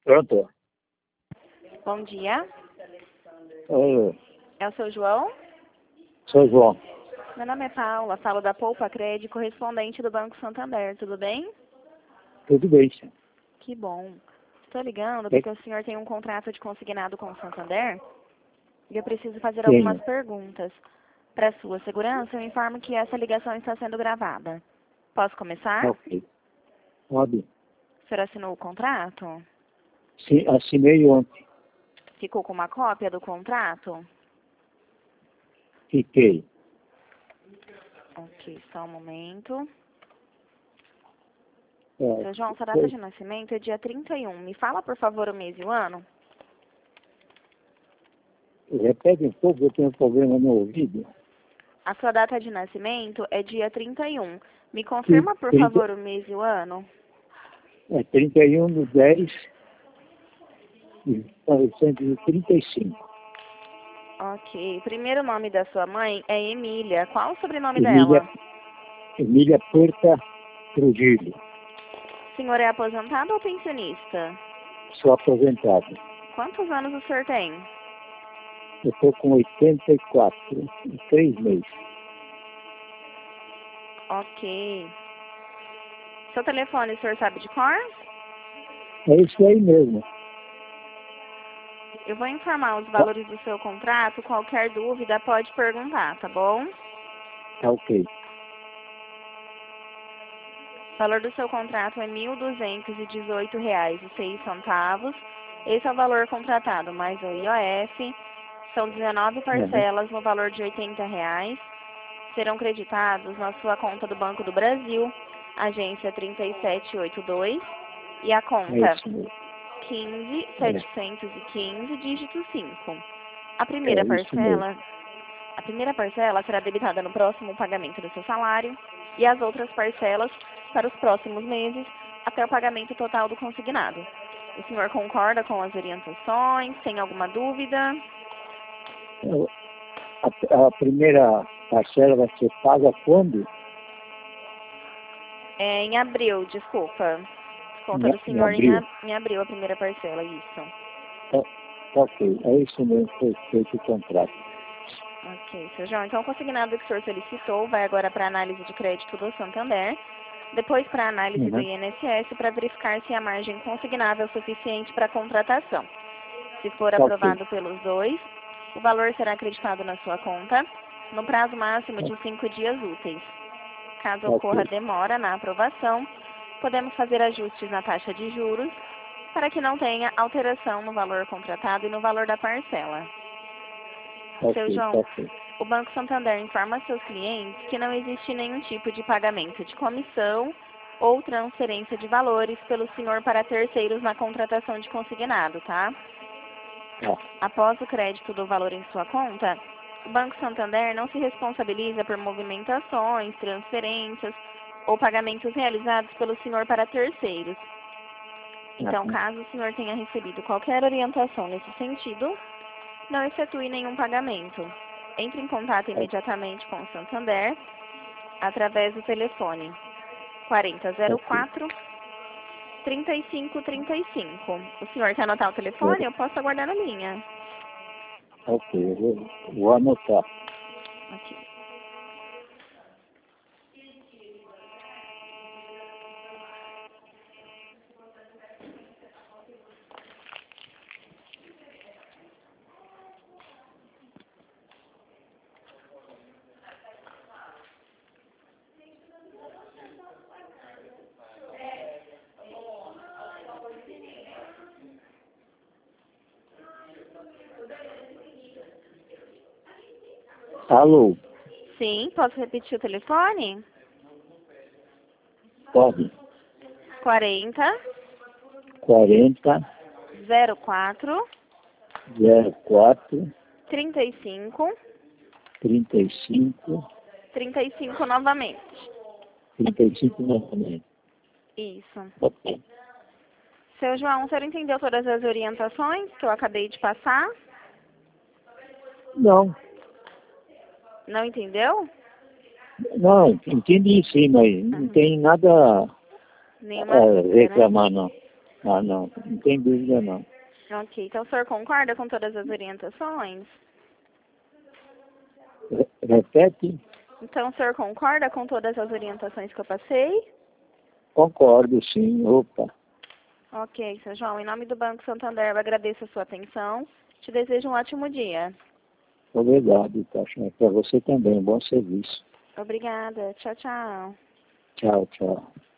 Pronto. Bom dia. Oi, É o seu João? sou João. Meu nome é Paula, falo da Poupa Crédito, correspondente do Banco Santander. Tudo bem? Tudo bem, senhor. Que bom. Estou ligando Tem- porque o senhor tem um contrato de consignado com o Santander e eu preciso fazer algumas Tenho. perguntas. Para sua segurança, eu informo que essa ligação está sendo gravada. Posso começar? Ok. Pode. O senhor assinou o contrato? Sim, assinei ontem. Ficou com uma cópia do contrato? Fiquei. Ok, só um momento. É, Seu João, sua data de nascimento é dia 31. Me fala, por favor, o mês e o ano? repete um pouco, eu tenho um problema no ouvido. A sua data de nascimento é dia 31. Me Sim, confirma, por favor, o mês e o ano? 31/10/1935. Ok. O primeiro nome da sua mãe é Emília. Qual o sobrenome Emília, dela? Emília Porta Trujillo. O senhor é aposentado ou pensionista? Sou aposentado. Quantos anos o senhor tem? Eu estou com 84 e 3 meses. Ok. Seu telefone, o senhor sabe de cor? É isso aí mesmo. Eu vou informar os Tá, valores do seu contrato. Qualquer dúvida pode perguntar, tá bom? tá ok. O valor do seu contrato é R$ 1.218,06. Esse é o valor contratado, mais o IOF. São 19 Uhum. parcelas no valor de R$ 80. Serão creditados na sua conta do Banco do Brasil, agência 3782, e a É conta isso mesmo. 15715, dígito 5. A É primeira isso mesmo. parcela, a primeira parcela será debitada no próximo pagamento do seu salário e as outras parcelas para os próximos meses até o pagamento total do consignado. O senhor concorda com as orientações? Tem alguma dúvida? A primeira parcela vai ser paga quando? É em abril, desculpa. Conta do Em senhor abril. em abril, a primeira parcela, isso. Tá, tá ok. É isso mesmo que foi feito o contrato. Ok, seu João. Então, o consignado que o senhor solicitou vai agora para a análise de crédito do Santander, depois para a análise do Uhum. INSS para verificar se a margem consignável é suficiente para a contratação. Se for Tá ok. aprovado pelos dois, o valor será acreditado na sua conta no prazo máximo Tá, de 5 dias úteis. Caso tá ocorra ok. demora na aprovação, podemos fazer ajustes na taxa de juros para que não tenha alteração no valor contratado e no valor da parcela. Tá Seu ok. Tá João, ok. o Banco Santander informa seus clientes que não existe nenhum tipo de pagamento de comissão ou transferência de valores pelo senhor para terceiros na contratação de consignado, tá? Tá. Após o crédito do valor em sua conta, o Banco Santander não se responsabiliza por movimentações, transferências ou pagamentos realizados pelo senhor para terceiros. Então, Uhum. caso o senhor tenha recebido qualquer orientação nesse sentido, não efetue nenhum pagamento. Entre em contato Tá, imediatamente com o Santander através do telefone tá ok. 4004 3535. O senhor quer anotar o telefone? Eu posso aguardar na linha. Tá ok. Eu vou anotar. Ok. Alô? Sim, posso repetir o telefone? Pode. 40 40 04 04 35 35 35 novamente. 35 novamente. Isso. Ok. Seu João, o senhor entendeu todas as orientações que eu acabei de passar? Não, Não entendeu? não, entendi sim, mas não Uhum. tem nada Nenhuma a dúvida, né? reclamar, não. Ah, não tem dúvida não. Ok, então o senhor concorda com todas as orientações? Repete? Então o senhor concorda com todas as orientações que eu passei? Concordo, sim. Opa, Ok, seu João, em nome do Banco Santander, eu agradeço a sua atenção. Te desejo um ótimo dia. obrigado, Caixa. Para você também, bom serviço. Obrigada. Tchau, tchau. Tchau, tchau.